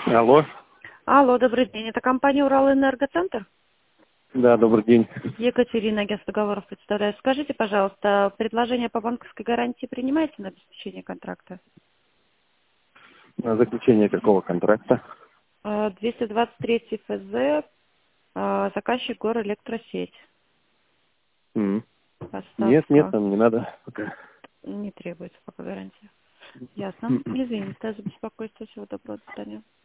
Алло. Алло, добрый день. Это компания «Уралэнергоцентр»? Да, добрый день. Екатерина, агентство договоров представляю. Скажите, пожалуйста, предложение по банковской гарантии принимаете на обеспечение контракта? На заключение какого контракта? 223 ФЗ, заказчик Горэлектросеть. Нет, Поставка. там не надо пока. Не требуется пока гарантия. Ясно. Извините за беспокойство. Всего доброго. До свидания.